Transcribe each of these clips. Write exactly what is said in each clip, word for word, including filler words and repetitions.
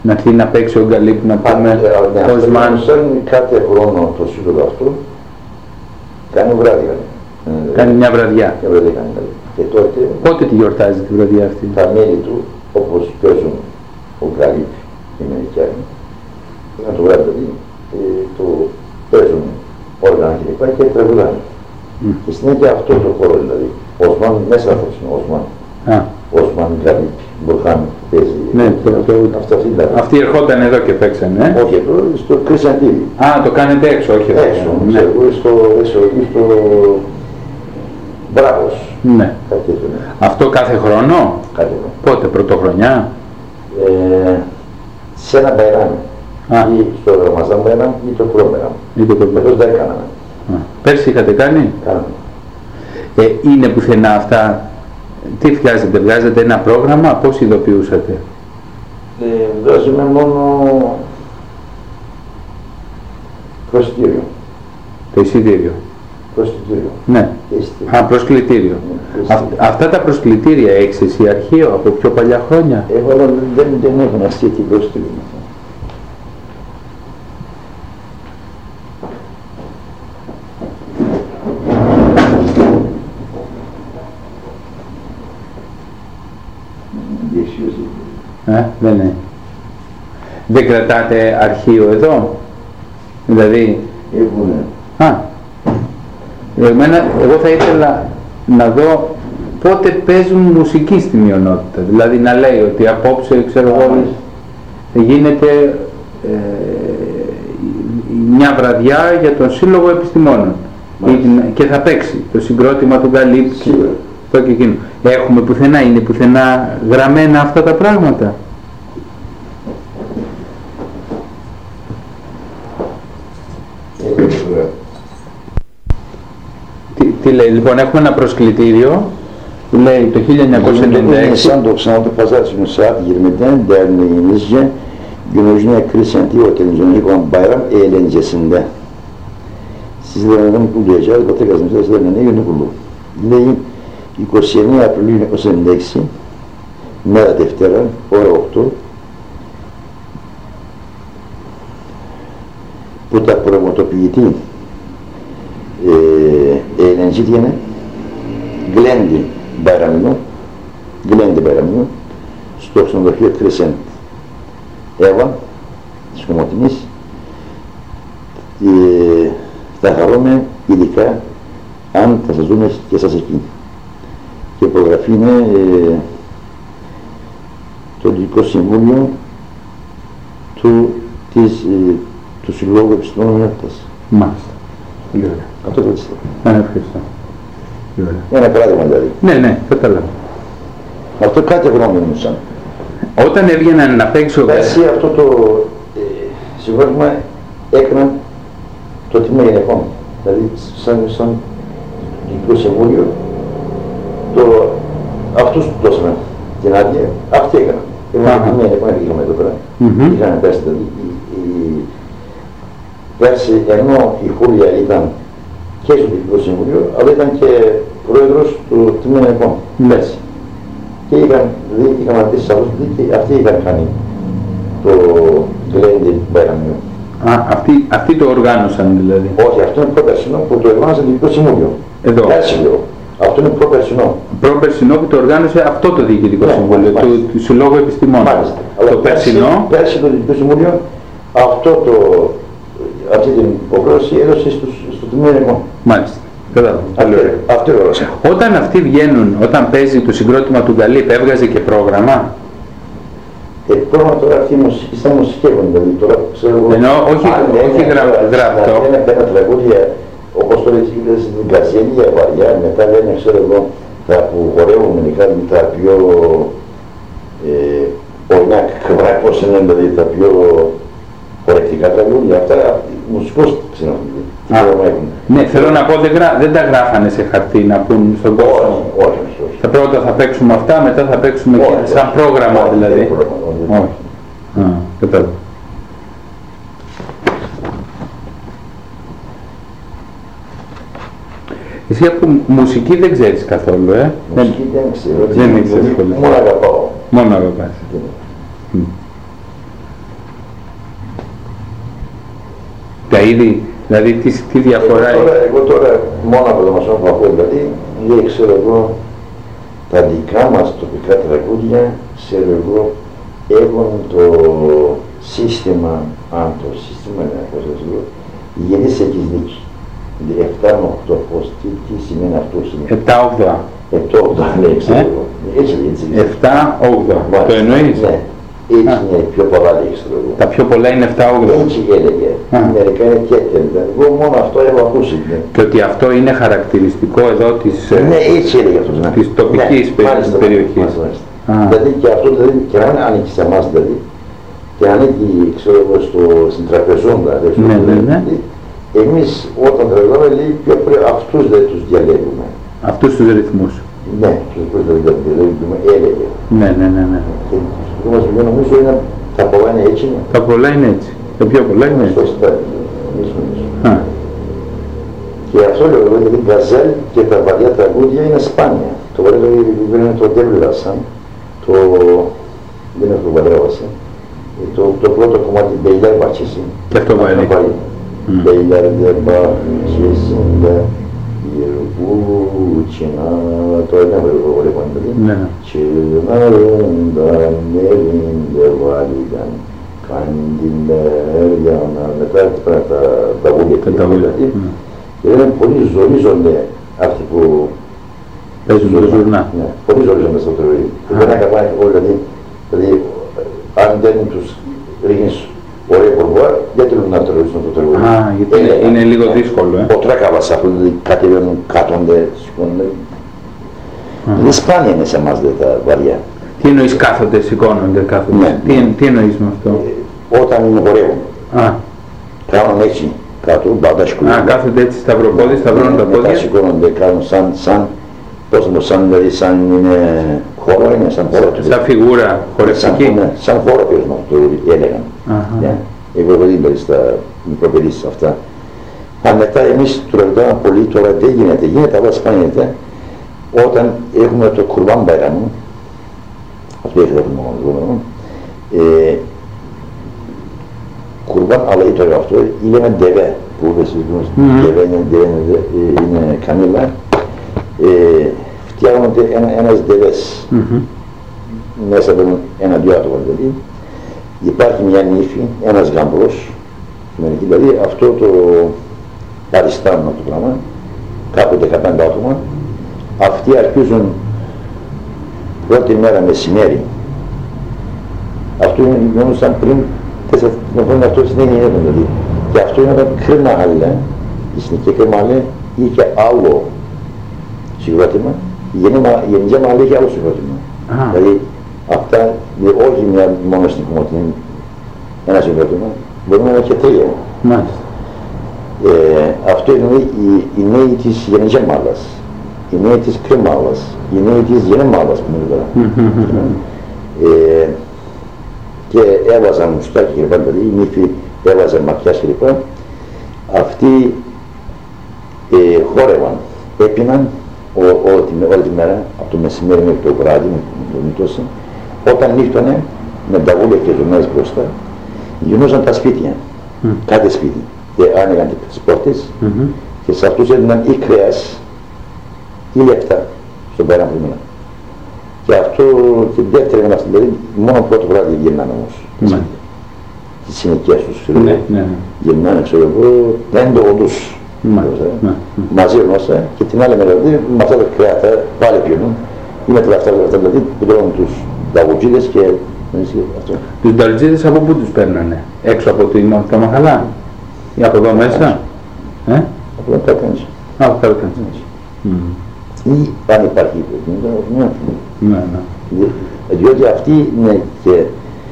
Να έρθει να παίξει ο Γκαλίπ, να πούμε Οσμάν. Στέλνει κάθε χρόνο το σύλλογο αυτό, κάνει βράδια. Κάνει μια βραδιά. Μια βραδιά κάνει. Και τότε... Πότε τη γιορτάζει τη βραδιά αυτή? Τα μέλη του, όπως παίζουν ο Γκαλίπ, οι Αμερικάνοι, είναι το βράδυ δηλαδή, το παίζουν όργανα κλπ. Και τραγουδάνε. Mm. Και συνέχεια αυτό το χώρο δηλαδή. Οσμάν, μέσα από την Οσμάν. Οσμάν Γκαλίπ, Μπουρχάν, παίζει. Ναι, το, το, αυτό, αυτή, δηλαδή. Αυτοί ερχόταν εδώ και παίξανε. Ε? Όχι εδώ, στο Κρυσαντήλι. Α, το κάνετε έξω, όχι εδώ. Έξω, ναι. Ξέρω, στο, στο, στο Μπράβος. Ναι. Αυτό κάθε χρόνο? Κάθε χρόνο. Πότε, πρωτοχρονιά? Ε, σε ένα μπαϊράμ. Ή στο Ραμαζάν μπαϊράμ ή το πρόμεραμ. Ή το πρόμεραμ. Εδώ δεν έκαναμε. Πέρσι είχατε κάνει? Κάναμε. Ε, είναι πουθενά αυτά? Τι βγάζετε, βγάζετε ένα πρόγραμμα, πώς ειδοποιούσατε? Ε, βγάζουμε μόνο προσκλητήριο. Το εισιτήριο. Προσκλητήριο. Ναι. Εισιτήριο. Α, προσκλητήριο. Ναι, Α, αυτά τα προσκλητήρια έχεις εσύ αρχείο από πιο παλιά χρόνια? Εγώ δεν, δεν, δεν έχω αστεί την προσκλητήριο. Ε, δεν είναι. Δεν κρατάτε αρχείο εδώ? Δηλαδή... Έχουνε. Α, εμένα, εγώ θα ήθελα να δω πότε παίζουν μουσική στη μειονότητα. Δηλαδή να λέει ότι απόψε, ξέρω εγώ, γίνεται ε, μια βραδιά για τον Σύλλογο Επιστημόνων. Και θα παίξει το συγκρότημα του Γκαλίπ. Και εκείνο. Έχουμε πουθενά, είναι πουθενά γραμμένα αυτά τα πράγματα? τι, τι λέει, λοιπόν, έχουμε ένα προσκλητήριο που λέει το χίλια εννιακόσια ενενήντα έξι. doksan doksan altı Pazartesi saat yirmiden derneğimizce Günojna Krisanti Otel'in olan bayram eğlencesinde sizlerden mutlu duyacağız. Batı Gazetesi'nde sizlerden ne günü kurulu. Dileğim είκοσι εννέα Απριλίου χίλια εννιακόσια ενενήντα έξι, μέρα Δευτέρα, ώρα οκτώ, που τα πραγματοποιητή ε, εğlence diyene Glendi Bayramı'nı, Glendi Bayramı'nı, στο ξενοδοχείο Crescent Εύα, της Κομωτινής, ε, θα χαρούμε ειδικά αν θα σας δούμε και εσάς εκεί. Και η υπογραφή είναι ε, το Ελληνικό Συμβούλιο του, της, ε, του Συλλόγου Επιστημόνων Μειονότητας. Μάλιστα. Πολύ ωραία. Αυτό το πιστεύω. Ναι, ευχαριστώ. Ένα παράδειγμα δηλαδή. Ναι, ναι, κατάλαβα. Αυτό κάτι γνώμη σαν. Όταν έβγαιναν να παίξει ο Πέρσι αυτό το ε, συγκρότημα έκαναν το τιμήριο γυναικών. Δηλαδή σαν, σαν Ελληνικό Συμβούλιο το, αυτούς του δώσαμε την άδεια, αυτοί έκαναν. Ήμουν την μία γυναικών είχαμε εδώ πέρα. Mm-hmm. Είχαν πέρσι δηλαδή. Η, η, πέρσι ενώ η Χούλια ήταν και στο Ελληνικό Συμβούλιο, αλλά ήταν και πρόεδρος του τμήμα γυναικών. Πέρσι. Και είχαν, δηλαδή, είχαν αντίσει σε αυτούς και αυτοί είχαν κάνει το Glendi Bayramı'nı. Α, αυτοί, αυτοί το οργάνωσαν δηλαδή. Όχι, αυτό είναι προπερσινό που το οργάνωσε το Διοικητικό Συμβούλιο. Εδώ. Πέρσι λέω. Αυτό είναι προπερσινό. Προπερσινό που το οργάνωσε αυτό το Διοικητικό ναι, Συμβούλιο, του, του Συλλόγου Επιστημόνων. Μάλιστα. Το Αλλά περσινό. Πέρσι το Διοικητικό Συμβούλιο αυτό το, αυτή την υποχρέωση έδωσε στους, στο Τμήμα Γυναικών. Μάλιστα. Κατάλαβα. Αυτό είναι. Όταν αυτοί βγαίνουν, όταν παίζει το συγκρότημα του Γκαλίπ, έβγαζε και πρόγραμμα. Ε, πρόγραμμα τώρα αυτή η μουσική, σαν μουσικεύουν δηλαδή τώρα, ξέρω εγώ. Ενώ όχι, όχι γραπτό. Λένε πέρα τραγούδια, όπως τώρα είδες στην Καζέλια, βαριά, μετά λένε, ξέρω εγώ, τα που χορεύουν μερικά, τα πιο ε, ορνάκ, πώς είναι δηλαδή, τα πιο χορευτικά τραγούδια, αυτά μουσικώς ξέρω. Ναι, θέλω να πω, δεν, γρα... δεν τα γράφανε σε χαρτί να πούν στον κόσμο. Όχι, όχι, όχι. Θα πρώτα θα παίξουμε αυτά, μετά θα παίξουμε όχι, και σαν πρόγραμμα όχι, δηλαδή. Όχι, όχι. όχι. Α, κατάλαβα. Εσύ από μουσική δεν ξέρεις καθόλου, ε? Μουσική δεν ξέρω. Δεν ξέρεις πολύ. Μόνο αγαπάω. Μόνο αγαπάς. Τα είδη, δηλαδή τι, τι διαφορά εγώ τώρα, εγώ τώρα μόνο από το μασόν που ακούω, δηλαδή, λέει, ξέρω εγώ, τα δικά μας τοπικά τραγούδια, ξέρω εγώ, έχουν το σύστημα, αν το σύστημα είναι πώς θα λέω, γεννής έχεις δίκη. εφτά με οκτώ, πώς, τι, τι σημαίνει αυτό σήμερα. επτά όγδοα. επτά όγδοα, ναι, ξέρω εγώ. Έτσι, έτσι. επτά όγδοα, το εννοείς. Ναι, έτσι είναι πιο πολλά, λέει, ξέρω εγώ. Τα πιο πολλά είναι επτά όγδοα. Έτσι έλεγε. Μερικά είναι τέτοια. Εγώ μόνο αυτό έχω ακούσει. Ναι. Και ότι αυτό είναι χαρακτηριστικό εδώ της, ναι, έτσι έλεγε αυτός, ναι. της τοπικής ναι, μάλιστα, περιοχής. Μάλιστα, μάλιστα. Δηλαδή και αυτό δηλαδή, και αν ανήκει σε εμάς δηλαδή, και ανήκει, ξέρω εγώ, στο, στην τραπεζόντα, δηλαδή, ναι, ναι, ναι. Δηλαδή, εμείς όταν τραγουδάμε, λέει, πιο πριν αυτούς δεν τους διαλέγουμε. Αυτούς τους ρυθμούς. Ναι, τους διαλέγουμε, έλεγε. Ναι, ναι, ναι, ναι. Και το μας πει, νομίζω είναι, τα πολλά είναι έτσι. Ναι. Τα πολλά είναι έτσι. Τα πιο πολλά είναι έτσι. Σωστά. Και αυτό λέω, δηλαδή, η γκαζέλ και τα βαριά τραγούδια είναι σπάνια. Το βαριά τραγούδια είναι το Ντέβλασαν, το... δεν είναι το Βαρέβασαν. Το, το πρώτο κομμάτι Μπέιλαρ Μπατσίσιν. Και αυτό βάλει. Μπέιλαρ δεν Μπατσίσιν, Ιερβούτσινα, το είναι ωραίο παντελή. Τσιναρούντα μερίντε βάλιγαν, καντιλέριανα, μετά τα βούλια και τα βούλια. Και είναι πολύ ζορίζονται αυτοί που παίζουν το ζουρνά. Ναι, πολύ ζορίζονται στο τραγούδι. Δεν έκαναν όλοι, δηλαδή, αν δεν τους ρίχνεις ωραία κορβουάρ, δεν θέλουν να τραγουδήσουν το τραγούδι. Α, γιατί είναι, είναι λίγο δύσκολο, ε. Ο τράκαβας αυτό, δηλαδή κατεβαίνουν, κάτονται, σηκώνονται. Δηλαδή σπάνια είναι σε εμάς τα βαριά. Τι εννοείς κάθονται, σηκώνονται, κάθονται. Ναι. Τι, τι εννοείς με αυτό. Ε, όταν χορεύουν. Α. Κάνουν έτσι, κάτω, μπάντα σκουλούν. Α, κάθονται έτσι σταυροπόδι, σταυρώνουν τα πόδια. Μετά σηκώνονται, κάνουν σαν, σαν, πώς μου, σαν, δηλαδή, σαν είναι χώρο, είναι σαν χώρο. Σαν φιγούρα χορευτική. Σαν, ναι, σαν χώρο πήραν αυτό, έλεγαν. Yeah. Εγώ δηλαδή στα μικροπαιδίσεις αυτά. Αν μετά εμείς τραγουδάμε πολύ, τώρα δεν γίνεται, γίνεται αλλά σπάνιεται, όταν έχουμε το Κουρμπάν Μπαϊραμ, αυτό έχει το μόνο, ε, Κουρμπάν αλλά ή τώρα αυτό, λέμε ντεβέ, που είπες, ντεβέ είναι κανίλα, ε, φτιάχνονται ένα, ένας ντεβές, mm-hmm. μέσα από ένα-δυο άτομα δηλαδή, υπάρχει μια νύφη, ένας γαμπρός, δηλαδή αυτό το παριστάνουν αυτό το πράγμα, κάπου δεκαπέντε άτομα, αυτοί αρχίζουν πρώτη μέρα μεσημέρι, αυτό είναι μόνο σαν πριν τέσσερα χρόνια αυτό συνέχεια είναι δηλαδή, και αυτό είναι κρίμα άλλη, η συνεχή κρίμα άλλη είχε άλλο συγκρότημα, η γενιά μάλλη είχε άλλο συγκρότημα, δηλαδή αυτά, όχι μια μόνο στην κομμωτή, ένα συγκρότημα, μπορεί να είναι και τρία. Μάλιστα. Ε, αυτό είναι οι, οι νέοι της Γενιζέμαλας, οι νέοι της Κρεμάλας, οι νέοι της Γενεμάλας που είναι τώρα. ε, και έβαζαν μουστάκι και πάντα, η νύφη έβαζαν ματιάς και λοιπά. Αυτοί ε, χόρευαν, έπιναν όλη τη μέρα, από το μεσημέρι μέχρι το βράδυ, με το μητώση. Όταν νύχτωνε, με τα βούλια και ζωνές μπροστά, γινούσαν τα σπίτια, mm. κάθε σπίτι. Και άνοιγαν τις πόρτες mm-hmm. και σε αυτούς έδιναν ή κρέας ή λεπτά στον πέραν primera. Και αυτό την δεύτερη μέρα, δηλαδή μόνο πρώτο βράδυ γυρνάνε όμως. Mm. Τις συνοικίες τους, ξέρω εγώ. Mm. Γυρνάνε, ξέρω εγώ, πέντε οδούς. Mm. Μαζί γνώσα και την άλλη μέρα, δηλαδή με αυτά τα κρέατα πάλι πιονούν. Είναι τελευταία αυτά, δηλαδή που τρώνε τους νταγουτζίδες και αυτό. Τους νταγουτζίδες από πού τους παίρνανε, έξω από τα μαχαλά ή από εδώ μέσα? Ε? Από εδώ τα κάνεις. Α, από εδώ κάνεις. Ή αν υπάρχει, ναι, ναι. Διότι αυτοί είναι και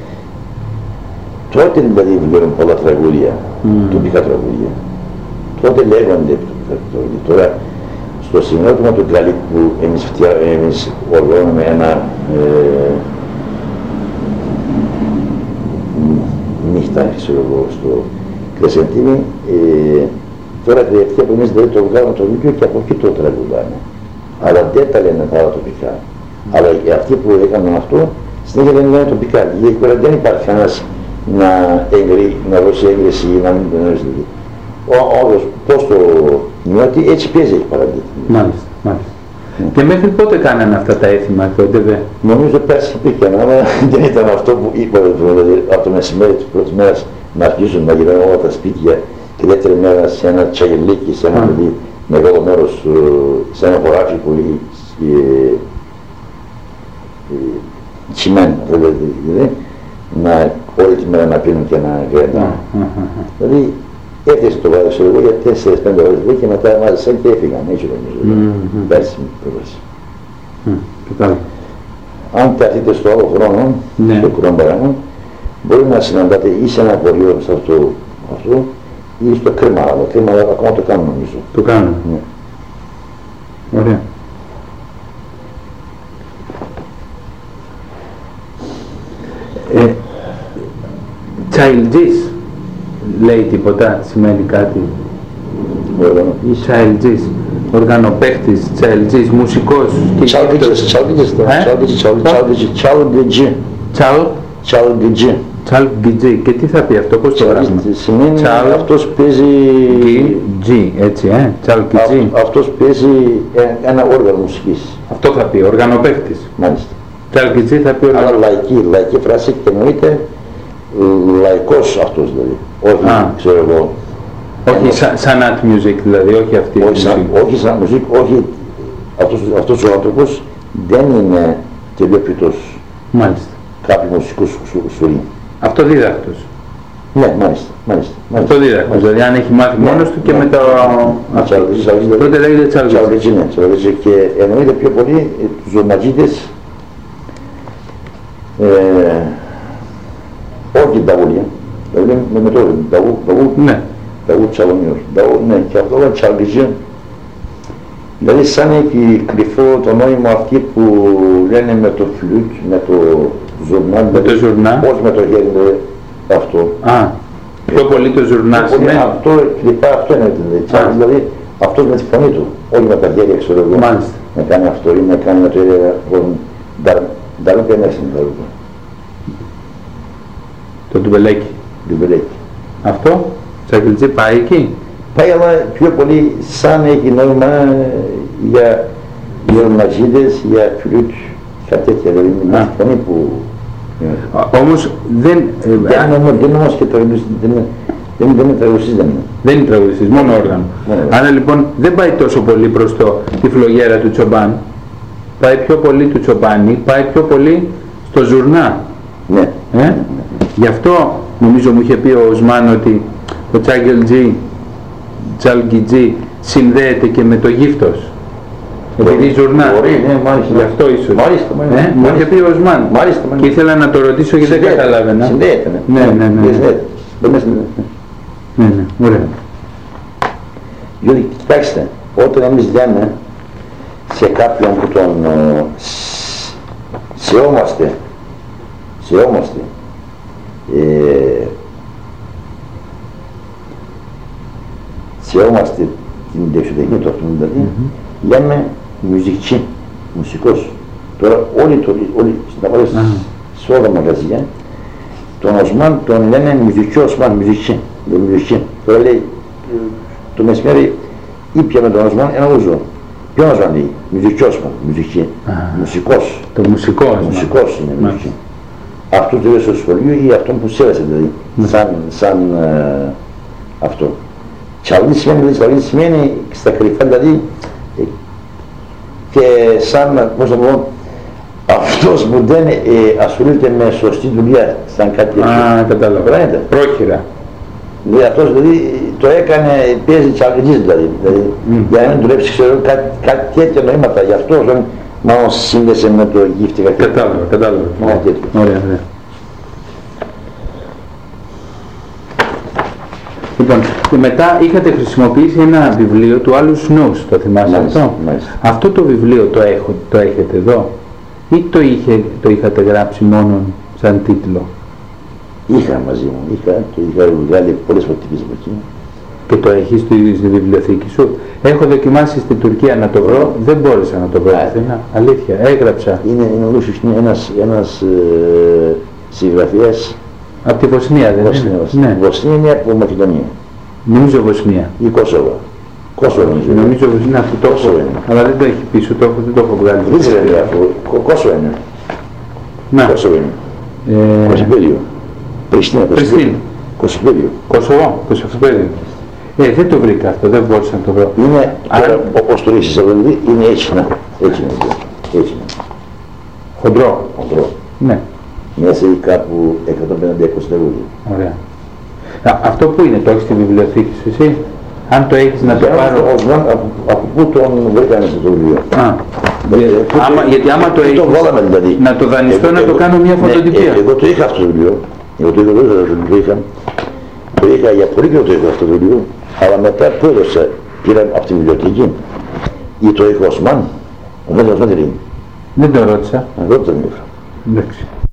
τότε δηλαδή βγαίνουν πολλά τραγούδια, τοπικά τραγούδια. Τότε λέγονται τραγούδια. Τώρα στο συγκρότημα του Γκαλίκ που εμείς, φτιά, εμείς οργώνουμε ένα ε, νύχτα, ξέρω εγώ, στο Κρεσεντίνι, ε, τώρα τελευταία που εμείς δηλαδή το βγάλουμε το βίντεο και από εκεί το τραγουδάνε. Αλλά δεν τα λένε τα άλλα τοπικά. Mm. Αλλά αυτοί που έκαναν αυτό, συνέχεια δεν λένε τοπικά. Γιατί δεν υπάρχει κανένας να, να δώσει έγκριση ή να μην τον έδωσε. όντως πώς το νιώθει, έτσι παίζει έχει παραδείγμα. Μάλιστα, μάλιστα. Mm. Και μέχρι πότε κάνανε αυτά τα έθιμα τότε δε? Νομίζω πέρσι υπήρχε, αλλά δεν ήταν αυτό που είπα, δηλαδή από το μεσημέρι της πρώτης μέρας να αρχίσουν να γυρνάνε όλα τα σπίτια και δεύτερη μέρα σε ένα τσαγελίκι, σε ένα δηλαδή, μεγάλο μέρος, σε ένα χωράφι που τσιμέν, δηλαδή, να όλη τη μέρα να πίνουν και να γρένουν. Δηλαδή έφτιαξε το βράδυ, ξέρω εγώ, για τέσσερις πέντε ώρες και μετά μάζεσαν και έφυγαν, έτσι νομίζω, πέρσι πέρσι. Αν ταχθείτε στο άλλο χρόνο, στο Κουραμπαράνο, μπορεί να συναντάτε ή σε ένα χωριό σε αυτό, αυτό ή στο Κρήμα, αλλά το Κρήμα ακόμα το κάνουν νομίζω. Το κάνουν. Ναι. Ωραία. Ε, Child's, λέει τίποτα, σημαίνει κάτι? Child's, οργανοπαίχτης, Child's, μουσικός. Child's, Child's, Child's, Child's, και τι θα πει αυτό, πώς το γράφουμε? Σημαίνει αυτός παίζει... G, έτσι, ε, Child's. Αυτός παίζει ένα όργανο μουσικής. Αυτό θα πει, οργανοπαίχτης. Μάλιστα. Child's θα πει οργανοπαίχτης. Αλλά λαϊκή, λαϊκή φράση και εννοείται λαϊκός αυτός δηλαδή. Όχι, ξέρω εγώ. Όχι σαν art music δηλαδή, όχι αυτή η μουσική. Όχι σαν μουσική, όχι. Αυτός ο άνθρωπος δεν είναι τελειόπιτος. Μάλιστα. Κάποιου μουσικού σουρή. Αυτοδίδακτος. Ναι, μάλιστα, μάλιστα. Αυτοδίδακτος, δηλαδή αν έχει μάθει μόνος του και με το... Τότε λέγεται Τσαλγκιτζή. Ναι, Τσαλγκιτζή και εννοείται πιο πολύ τους ζωματζίδες, όχι ταγούλια, δηλαδή με το ταγού, ταγού, ταγού τσαλονιός, ναι, και αυτό είναι Τσαλγκιτζή. Δηλαδή σαν έχει κρυφό το νόημα αυτή που λένε με το φλουτ, με το ζουρνά, με το ζουρνά, όχι με το χέρι, αυτό. Α, πιο πολύ το ζουρνά σημαίνει. Αυτό κρυφά, αυτό είναι δηλαδή, δηλαδή αυτός με τη φωνή του, όχι με τα χέρια, ξέρω εγώ. Μάλιστα. Να κάνει αυτό ή να κάνει με το χέρι, νταρούκα είναι στην νταρούκα. Το ντουμπελέκι. Ντουμπελέκι. Αυτό, Τσαλγκιτζή πάει εκεί. Πάει αλλά πιο πολύ σαν έχει νόημα για γερομαζίδες, για φλουτ, κάτι τέτοια, δηλαδή με τη φωνή που... Όμως δεν... Δεν είναι όμως και τραγουδιστής, δεν είναι τραγουδιστής, δεν είναι. Δεν είναι τραγουδιστής, μόνο όργανο. Άρα λοιπόν δεν πάει τόσο πολύ προς το, τη φλογέρα του Τσομπάν, πάει πιο πολύ του Τσομπάνη, πάει πιο πολύ στο ζουρνά. Ναι. Ε? Γι' αυτό νομίζω μου είχε πει ο Οσμάν ότι ο Τσαλγκιτζή Τσαλγκιτζή συνδέεται και με το γύφτος. Επειδή ζουρνά. Μπορεί, ναι, μάλιστα. Γι' αυτό ίσως. Μάλιστα, μάλιστα. Ε, μου είχε πει ο Οσμάν. Μάλιστα, μάλιστα. Και ήθελα να το ρωτήσω γιατί δεν καταλάβαινα. Συνδέεται, ναι. Ναι, ναι, ναι. Συνδέεται. Ναι, ναι, ωραία. Διότι, κοιτάξτε, όταν εμείς λέμε σε κάποιον που τον σεόμαστε, σεόμαστε, ε, σεόμαστε την δεξιοτεχνία του αυτού, δηλαδή, mm-hmm. λέμε μουσική, μουσικός. Τώρα όλοι, όλοι να πάρεις mm-hmm. σε όλα τα μαγαζιά, τον Οσμάν τον λένε μουσική Οσμάν, μουσική, μουσική. Τώρα λέει, το μεσημέρι ήπια με τον Οσμάν ένα ούζο. Ποιο Οσμάν λέει, μουσική Οσμάν, μουσική, ah. μουσικός. Το μουσικό μουσικός είναι μουσική. Mm-hmm. Αυτό το είδε στο σχολείο ή αυτόν που σέβασε δηλαδή, mm-hmm. σαν, σαν ε, αυτό. Τσαλγκιτζή σημαίνει, δηλαδή σημαίνει στα κρυφά, δηλαδή και σαν, πώς να πω, αυτός που δεν ε, ασχολείται με σωστή δουλειά, σαν κάτι... Α, κατάλαβα. Πρόχειρα. Δηλαδή αυτός δηλαδή το έκανε, παίζει Τσαλγκιτζής δηλαδή, δηλαδή mm. για να μην δουλέψει, ξέρω, κάτι, κάτι τέτοια νοήματα, γι' αυτό μάλλον σύνδεσε με το γύφτη. Κατάλαβα, κατάλαβα. Ωραία, ωραία. Λοιπόν, και μετά είχατε χρησιμοποιήσει ένα βιβλίο του άλλου Σνούς, το θυμάσαι αυτό? Μάλιστα. Αυτό το βιβλίο το, έχω, το έχετε εδώ ή το, είχε, το είχατε γράψει μόνο σαν τίτλο? Είχα μαζί μου, είχα, το είχα βγάλει πολλές φωτικές από εκεί. Και το έχεις στη, στη βιβλιοθήκη σου? Έχω δοκιμάσει στην Τουρκία να το βρω, δεν μπόρεσα να το βρω. Αθήνα. Αλήθεια, έγραψα. Είναι, είναι ο Λούσιος, είναι ένας, ένας ε, συγγραφέας. Από τη Βοσνία δεν Βοσνία, είναι? Ναι. Βοσνία είναι από Μακεδονία. Νομίζω Βοσνία. Ή Κόσοβο. Κόσοβο νομίζω. Νομίζω Βοσνία αυτό το έχω. Αλλά δεν το έχει πίσω, το έχω, δεν το έχω βγάλει. Δεν ξέρω τι αυτό. Κόσοβο είναι. Ναι. Κόσοβο είναι. Ε... Κωσυφοπαίδιο. Πριστίνα. Πριστίνα. Κωσυφοπαίδιο. Κωσοβό, Κωσυφοπαίδιο. Ε, δεν το βρήκα αυτό, δεν μπορούσα να το βρω. Είναι, άρα, όπως το ρίξεις δηλαδή, είναι έτσι να. Έτσι είναι. Έτσι είναι. Χοντρό. Χοντρό. Ναι. Μέσα ή κάπου εκατόν πενήντα είκοσι τραγούδια. Ωραία. Α, αυτό που είναι, το έχεις στη βιβλιοθήκη σου εσύ? Αν το έχεις να το πάρω... Από πού τον βρήκανε αυτό το βιβλίο. Α, άμα, γιατί άμα το έχεις, δηλαδή. να το δανειστώ, να το κάνω μια φωτοτυπία. Εγώ το είχα αυτό το βιβλίο. Εγώ το είχα, το είχα. Το είχα για πολύ καιρό το είχα αυτό το βιβλίο. Αλλά μετά που έδωσα, πήρα από τη βιβλιοθήκη ή το είχε ο Οσμάν. Ο Μέντος Οσμάν τι είναι. Δεν το ρώτησα. Εγώ το δεν είχα. Εντάξει.